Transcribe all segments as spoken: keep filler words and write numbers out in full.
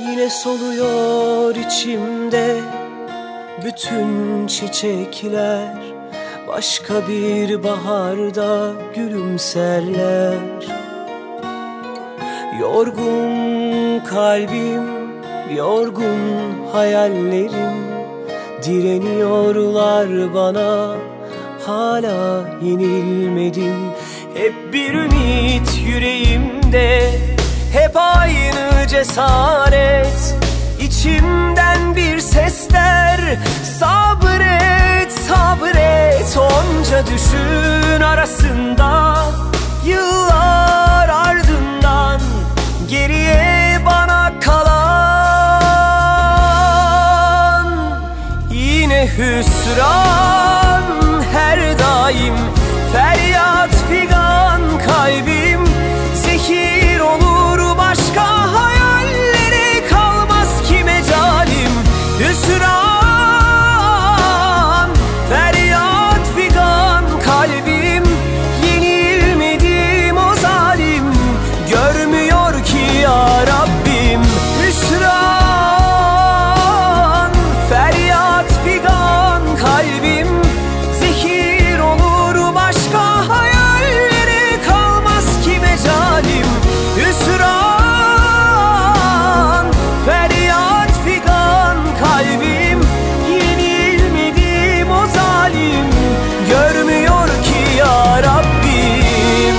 Yine soluyor içimde bütün çiçekler, başka bir baharda gülümserler. Yorgun kalbim, yorgun hayallerim, direniyorlar bana, hala yenilmedim. Hep bir ümit yüreğimde, hep aynı cesaret. İçimden bir sesler, sabret, sabret. Onca düşün arasında, yıllar ardından geriye bana kalan yine hüsran. Her daim feryat figan kalbim, zehir olur başka hayallere, kalmaz ki mecalim. Hüsran, feryat figan kalbim, yenilmedim o zalim, görmüyor ki ya Rabbim. Hüsran, feryat figan kalbim, zehir olur başka hayallere, kalmaz ki mecalim. Hüsran, feryat figan kalbim, yenilmedim o zalim, görmüyor ki ya Rabbim.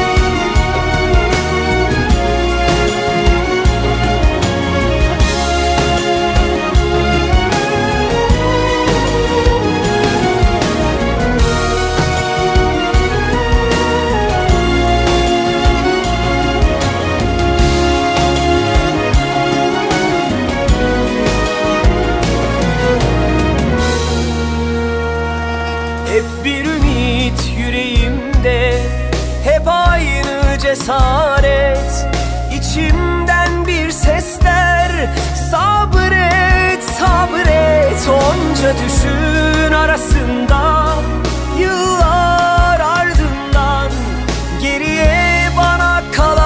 Hep bir ümit yüreğimde, hep aynı cesaret. İçimden bir sesler, sabret, sabret. Onca düşün arasında, yıllar ardından geriye bana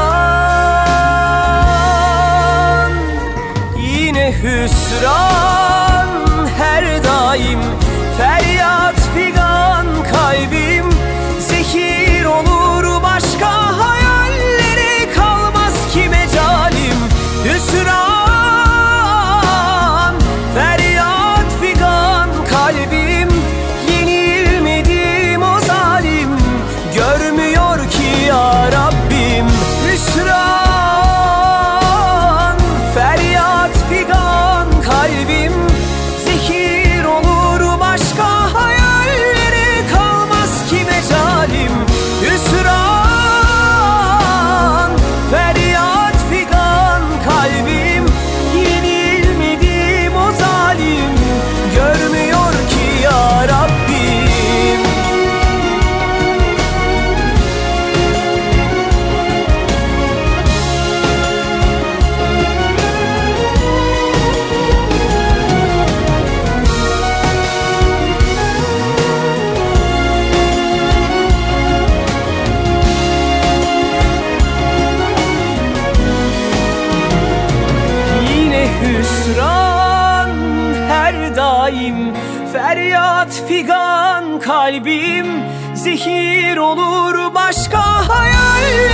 kalan yine hüsran. Her daim feryat figan kalbim, zehir olur başka hayallere, kalmaz ki mecalim. Hüsran, feryat figan kalbim, yenilmedim o zalim, görmüyor ki ya Rabbim. Hüsran, feryat figan kalbim, zehir olur başka hayallere, kalmaz ki mecalim. Hüsran, feryat figan kalbim, yenilmedim o zalim, görmüyor ki ya Rabbim. Hüsran, her daim feryat figan kalbim, zehir olur başka hayal.